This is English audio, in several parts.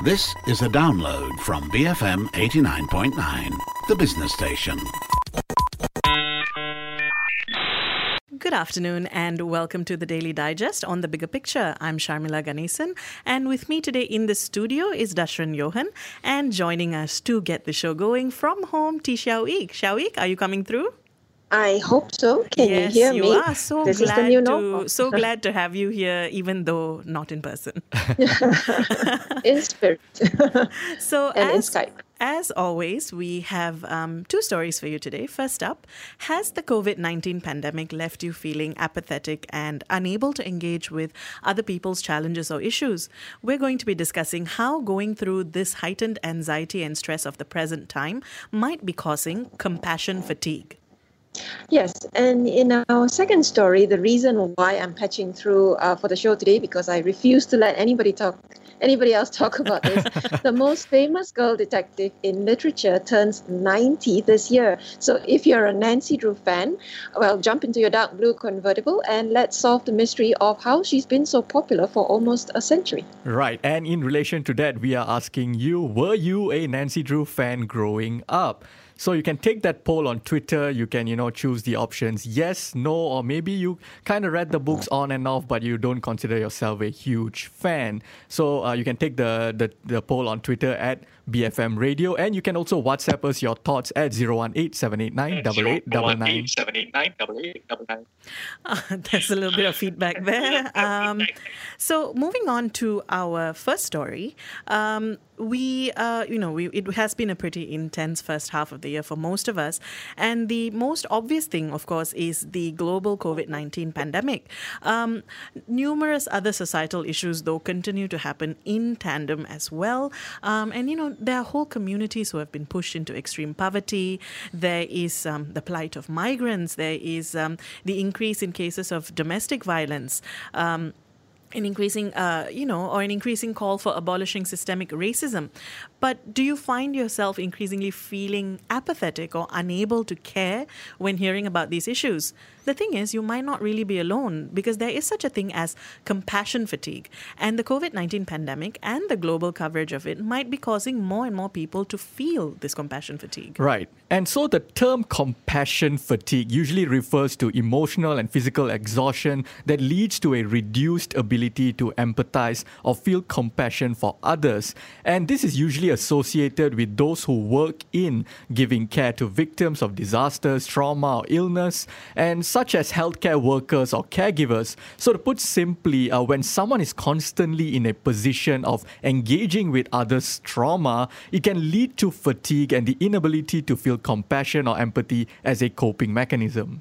This is a download from BFM 89.9, the business station. Good afternoon and welcome to the Daily Digest on The Bigger Picture. I'm Sharmila Ganesan, and with me today in the studio is Dashran Johan, and joining us to get the show going from home, T. Xiao Ik. Xiao Ik, are you coming through? I hope so. Can you hear me? Yes, you are. So this glad is the new to normal. so glad to have you here, even though not in person. In spirit. So and in Skype. As always, we have two stories for you today. First up, has the COVID-19 pandemic left you feeling apathetic and unable to engage with other people's challenges or issues? We're going to be discussing how going through this heightened anxiety and stress of the present time might be causing compassion fatigue. Yes, and in our second story, the reason why I'm patching through for the show today, because I refuse to let anybody else talk about this. The most famous girl detective in literature turns 90 this year. So if you're a Nancy Drew fan, well, jump into your dark blue convertible and let's solve the mystery of how she's been so popular for almost a century. Right, and in relation to that, we are asking you, were you a Nancy Drew fan growing up? So you can take that poll on Twitter. You can, choose the options yes, no, or maybe you kind of read the books on and off, but you don't consider yourself a huge fan. So you can take the poll on Twitter at BFM Radio, and you can also WhatsApp us your thoughts at 018-789-8899. There's a little bit of feedback there. So moving on to our first story, it has been a pretty intense first half of the year for most of us. And the most obvious thing, of course, is the global COVID-19 pandemic. Numerous other societal issues, though, continue to happen in tandem as well. There are whole communities who have been pushed into extreme poverty. There is the plight of migrants. There is the increase in cases of domestic violence. An increasing call for abolishing systemic racism. But do you find yourself increasingly feeling apathetic or unable to care when hearing about these issues? The thing is, you might not really be alone because there is such a thing as compassion fatigue. And the COVID-19 pandemic and the global coverage of it might be causing more and more people to feel this compassion fatigue. Right. And so the term compassion fatigue usually refers to emotional and physical exhaustion that leads to a reduced ability to empathize or feel compassion for others. And this is usually associated with those who work in giving care to victims of disasters, trauma, or illness, and such as healthcare workers or caregivers. So to put simply, when someone is constantly in a position of engaging with others' trauma, it can lead to fatigue and the inability to feel compassion or empathy as a coping mechanism.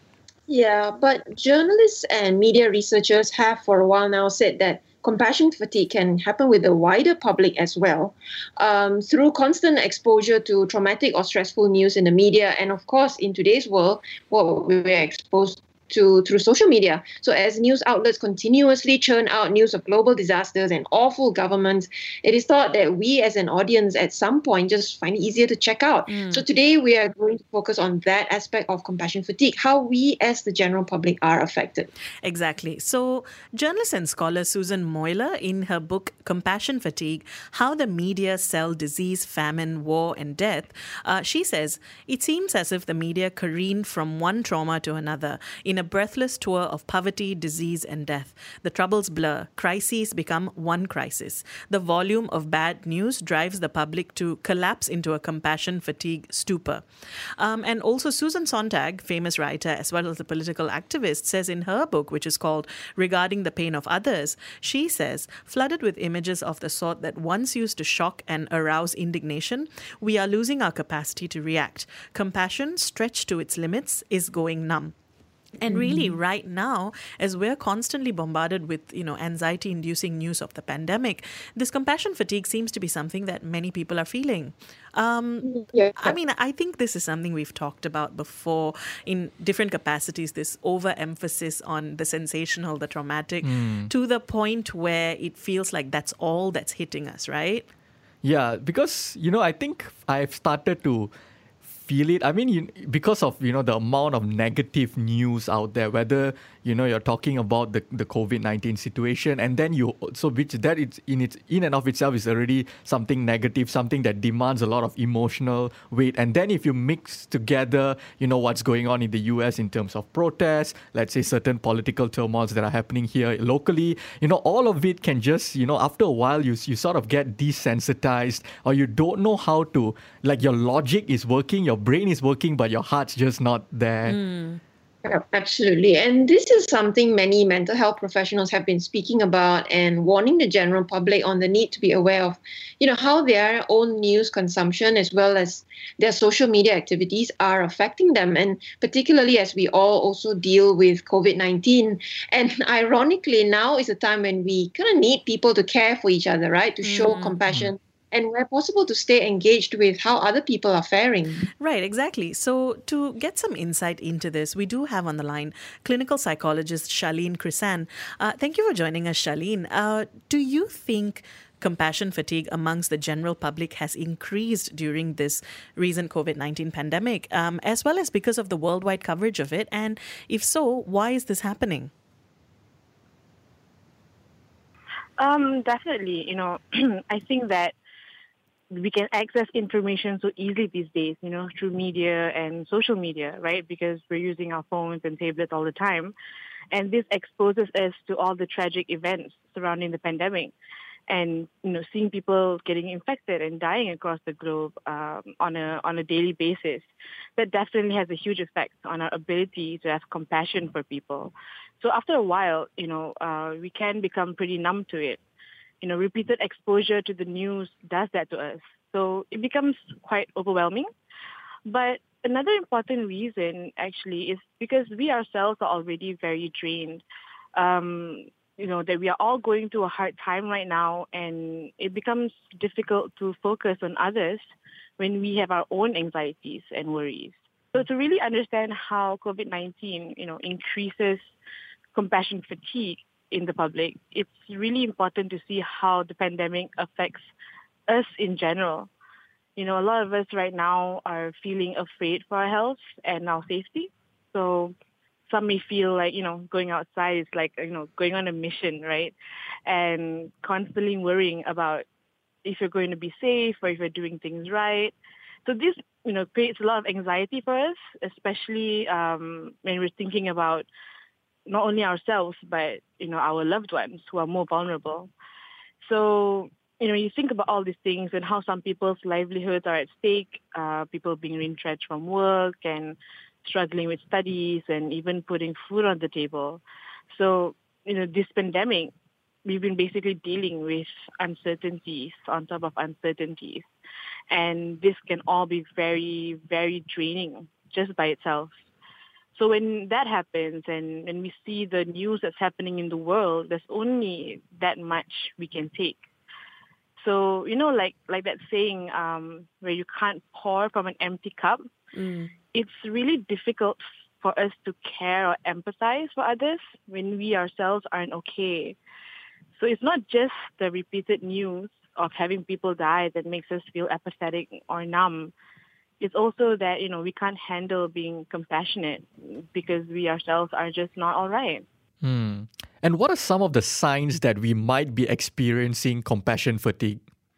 Yeah, but journalists and media researchers have for a while now said that compassion fatigue can happen with the wider public as well, through constant exposure to traumatic or stressful news in the media, and of course, in today's world, what we're exposed to through social media. So as news outlets continuously churn out news of global disasters and awful governments, it is thought that we as an audience at some point just find it easier to check out. So today we are going to focus on that aspect of compassion fatigue, how we as the general public are affected. Exactly. So journalist and scholar Susan Moyler, in her book Compassion Fatigue, How the Media Sell Disease, Famine, War and Death, she says, it seems as if the media careened from one trauma to another in a breathless tour of poverty, disease and death. The troubles blur. Crises become one crisis. The volume of bad news drives the public to collapse into a compassion fatigue stupor. And also Susan Sontag, famous writer as well as a political activist, says in her book, which is called Regarding the Pain of Others, she says, flooded with images of the sort that once used to shock and arouse indignation, we are losing our capacity to react. Compassion, stretched to its limits, is going numb. And really, right now, as we're constantly bombarded with, anxiety-inducing news of the pandemic, this compassion fatigue seems to be something that many people are feeling. I think this is something we've talked about before in different capacities, this overemphasis on the sensational, the traumatic, to the point where it feels like that's all that's hitting us, right? Yeah, because, I think I've started to feel it? I mean, because of the amount of negative news out there, whether you're talking about the COVID-19 situation, and then that it's in and of itself is already something negative, something that demands a lot of emotional weight. And then if you mix together, what's going on in the US in terms of protests, let's say certain political turmoils that are happening here locally, all of it can just, after a while, you sort of get desensitized, or you don't know how to, like, your logic is working, your brain is working, but your heart's just not there. Yeah, absolutely. And this is something many mental health professionals have been speaking about and warning the general public on the need to be aware of, how their own news consumption as well as their social media activities are affecting them. And particularly as we all also deal with COVID-19. And ironically, now is a time when we kind of need people to care for each other, right? To show compassion. And where possible to stay engaged with how other people are faring. Right, exactly. So to get some insight into this, we do have on the line clinical psychologist Charlene Crisan. Thank you for joining us, Charlene. Do you think compassion fatigue amongst the general public has increased during this recent COVID-19 pandemic, as well as because of the worldwide coverage of it? And if so, why is this happening? Definitely. I think that we can access information so easily these days, through media and social media, right? Because we're using our phones and tablets all the time. And this exposes us to all the tragic events surrounding the pandemic. And, seeing people getting infected and dying across the globe on a daily basis, that definitely has a huge effect on our ability to have compassion for people. So after a while, we can become pretty numb to it. Repeated exposure to the news does that to us. So it becomes quite overwhelming. But another important reason, actually, is because we ourselves are already very drained. That we are all going through a hard time right now, and it becomes difficult to focus on others when we have our own anxieties and worries. So to really understand how COVID-19, increases compassion fatigue in the public, it's really important to see how the pandemic affects us in general. A lot of us right now are feeling afraid for our health and our safety. So some may feel like, going outside is like, going on a mission, right? And constantly worrying about if you're going to be safe or if you're doing things right. So this, creates a lot of anxiety for us, especially when we're thinking about not only ourselves, but, our loved ones who are more vulnerable. So, you think about all these things and how some people's livelihoods are at stake, people being retrenched from work and struggling with studies and even putting food on the table. So, this pandemic, we've been basically dealing with uncertainties on top of uncertainties. And this can all be very, very draining just by itself. So when that happens and when we see the news that's happening in the world, there's only that much we can take. So, like that saying where you can't pour from an empty cup, it's really difficult for us to care or empathize for others when we ourselves aren't okay. So it's not just the repeated news of having people die that makes us feel apathetic or numb. It's also that, we can't handle being compassionate because we ourselves are just not all right. And what are some of the signs that we might be experiencing compassion fatigue?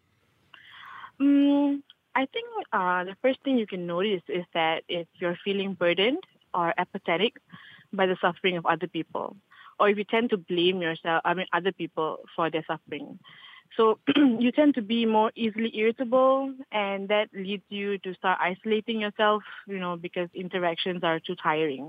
I think the first thing you can notice is that if you're feeling burdened or apathetic by the suffering of other people, or if you tend to blame other people for their suffering. So you tend to be more easily irritable, and that leads you to start isolating yourself, because interactions are too tiring.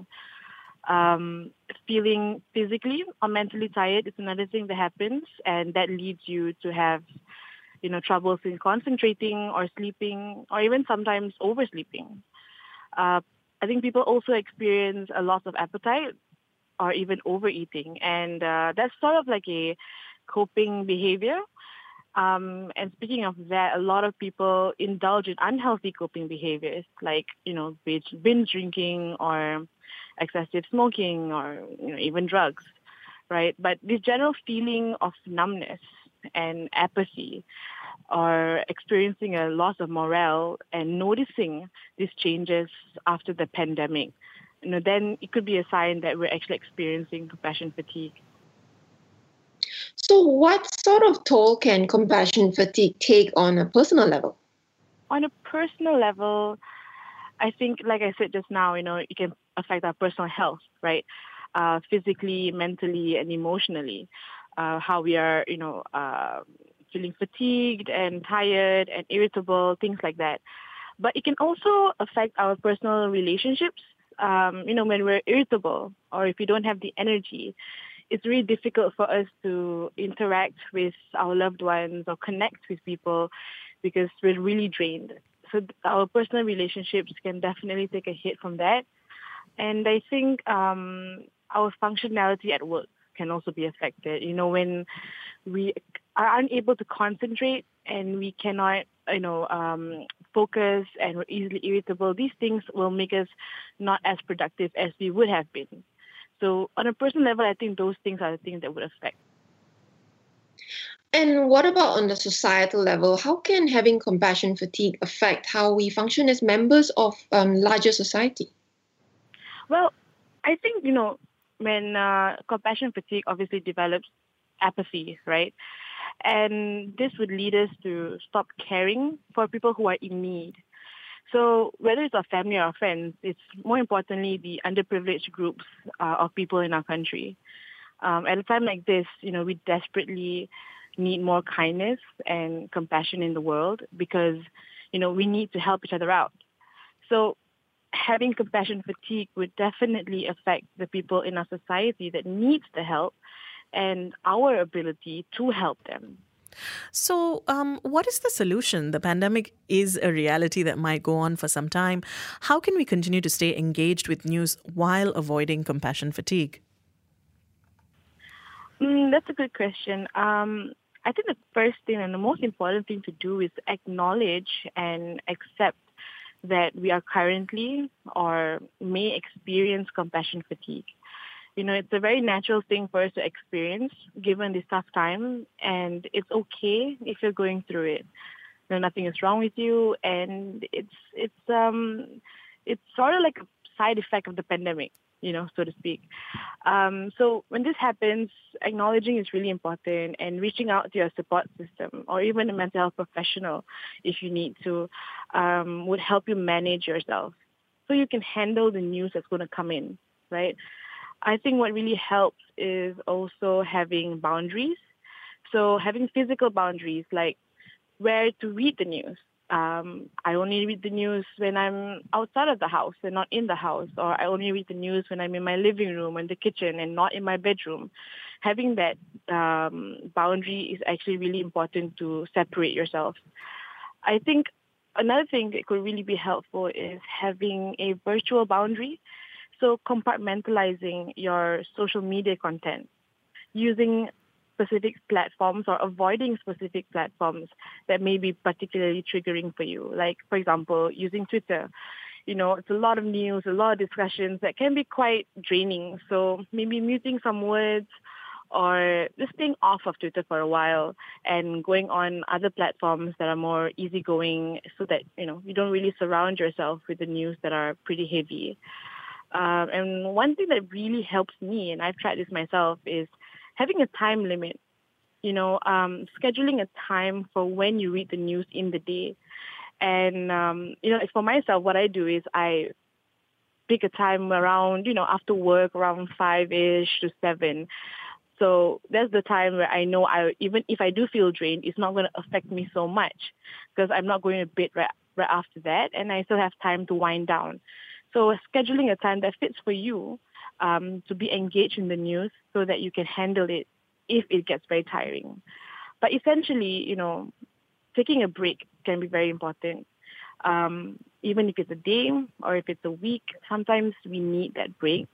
Feeling physically or mentally tired is another thing that happens, and that leads you to have, troubles in concentrating or sleeping, or even sometimes oversleeping. I think people also experience a loss of appetite or even overeating, and that's sort of like a coping behavior. And speaking of that, a lot of people indulge in unhealthy coping behaviors like, binge drinking or excessive smoking or, even drugs, right? But this general feeling of numbness and apathy, or experiencing a loss of morale and noticing these changes after the pandemic, then it could be a sign that we're actually experiencing compassion fatigue. So, what sort of toll can compassion fatigue take on a personal level? On a personal level, I think, like I said just now, it can affect our personal health, right? Physically, mentally, and emotionally. How we are, feeling fatigued and tired and irritable, things like that. But it can also affect our personal relationships. When we're irritable or if we don't have the energy, it's really difficult for us to interact with our loved ones or connect with people because we're really drained. So our personal relationships can definitely take a hit from that. And I think our functionality at work can also be affected. When we are unable to concentrate and we cannot, focus and we're easily irritable, these things will make us not as productive as we would have been. So on a personal level, I think those things are the things that would affect. And what about on the societal level? How can having compassion fatigue affect how we function as members of larger society? Well, I think, when compassion fatigue obviously develops apathy, right? And this would lead us to stop caring for people who are in need. So whether it's our family or our friends, it's more importantly the underprivileged groups of people in our country. At a time like this, we desperately need more kindness and compassion in the world because, we need to help each other out. So having compassion fatigue would definitely affect the people in our society that needs the help and our ability to help them. So, what is the solution? The pandemic is a reality that might go on for some time. How can we continue to stay engaged with news while avoiding compassion fatigue? That's a good question. I think the first thing and the most important thing to do is acknowledge and accept that we are currently or may experience compassion fatigue. It's a very natural thing for us to experience given this tough time, and it's okay if you're going through it. Nothing is wrong with you, and it's sort of like a side effect of the pandemic, so to speak. So when this happens, acknowledging is really important, and reaching out to your support system or even a mental health professional if you need to would help you manage yourself so you can handle the news that's going to come in, right? I think what really helps is also having boundaries. So having physical boundaries, like where to read the news. I only read the news when I'm outside of the house and not in the house, or I only read the news when I'm in my living room and the kitchen and not in my bedroom. Having that boundary is actually really important to separate yourself. I think another thing that could really be helpful is having a virtual boundary. So compartmentalizing your social media content, using specific platforms or avoiding specific platforms that may be particularly triggering for you. Like, for example, using Twitter. It's a lot of news, a lot of discussions that can be quite draining. So maybe muting some words or just staying off of Twitter for a while and going on other platforms that are more easygoing so that, you don't really surround yourself with the news that are pretty heavy. And one thing that really helps me, and I've tried this myself, is having a time limit. Scheduling a time for when you read the news in the day. And, for myself, what I do is I pick a time around, after work, around 5-ish to 7. So that's the time where I know even if I do feel drained, it's not going to affect me so much because I'm not going to bed right after that, and I still have time to wind down. So scheduling a time that fits for you to be engaged in the news so that you can handle it if it gets very tiring. But essentially, taking a break can be very important. Even if it's a day or if it's a week, sometimes we need that break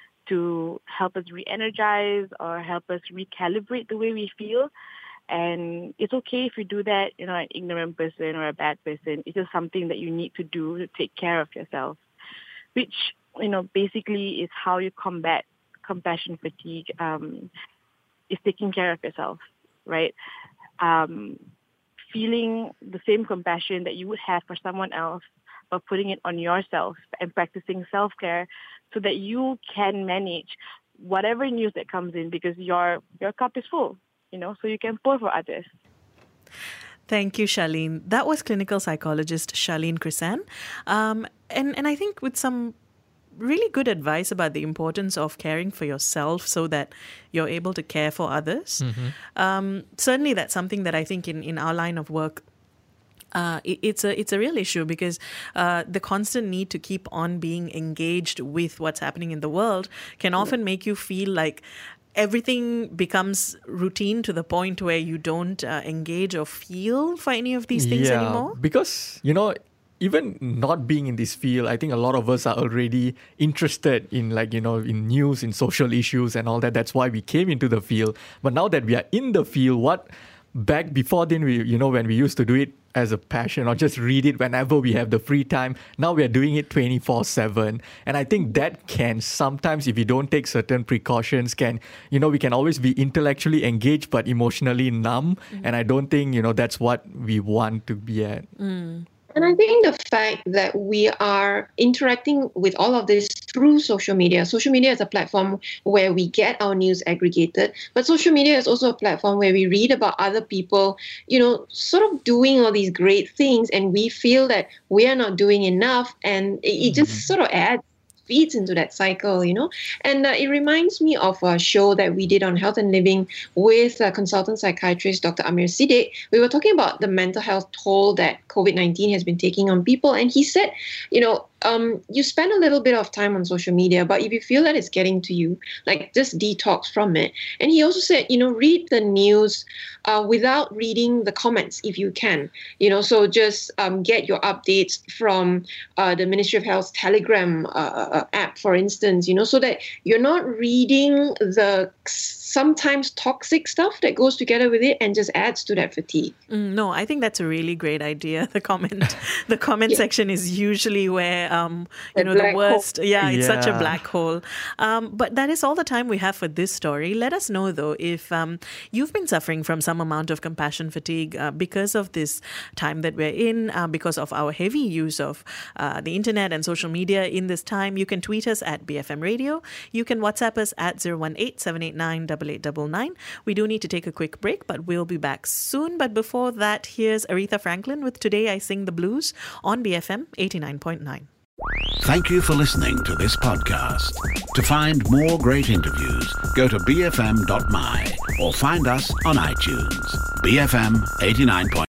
to help us re-energize or help us recalibrate the way we feel. And it's okay if you do that, an ignorant person or a bad person. It's just something that you need to do to take care of yourself, which, basically is how you combat compassion fatigue, is taking care of yourself, right? feeling the same compassion that you would have for someone else, but putting it on yourself and practicing self-care so that you can manage whatever news that comes in, because your cup is full, so you can pour for others. Thank you, Charlene. That was clinical psychologist Charlene Crisan. And I think with some really good advice about the importance of caring for yourself so that you're able to care for others. Certainly that's something that I think in our line of work, it's a real issue, because the constant need to keep on being engaged with what's happening in the world can often make you feel like everything becomes routine to the point where you don't engage or feel for any of these things anymore. Because, even not being in this field, I think a lot of us are already interested in in news, in social issues and all that. That's why we came into the field. But now that we are in the field, back before then, when we used to do it as a passion or just read it whenever we have the free time, now we are doing it 24/7. And I think that can sometimes, if you don't take certain precautions, we can always be intellectually engaged but emotionally numb. And I don't think, that's what we want to be at. And I think the fact that we are interacting with all of this through social media is a platform where we get our news aggregated, but social media is also a platform where we read about other people, sort of doing all these great things, and we feel that we are not doing enough, and it just sort of feeds into that cycle, And it reminds me of a show that we did on Health and Living with consultant psychiatrist Dr. Amir Siddiq. We were talking about the mental health toll that COVID-19 has been taking on people. And he said, you spend a little bit of time on social media, but if you feel that it's getting to you, just detox from it. And he also said, read the news without reading the comments if you can. So just get your updates from the Ministry of Health's Telegram app, for instance, so that you're not reading the sometimes toxic stuff that goes together with it and just adds to that fatigue. No, I think that's a really great idea. The comment section is usually where the worst. It's such a black hole. But that is all the time we have for this story. Let us know though if you've been suffering from some amount of compassion fatigue because of this time that we're in, because of our heavy use of the internet and social media in this time. You can tweet us at BFM Radio. You can WhatsApp us at 018-789-8899. We do need to take a quick break, but we'll be back soon. But before that, here's Aretha Franklin with Today I Sing the Blues on BFM 89.9. Thank you for listening to this podcast. To find more great interviews, go to bfm.my or find us on iTunes. BFM 89.9.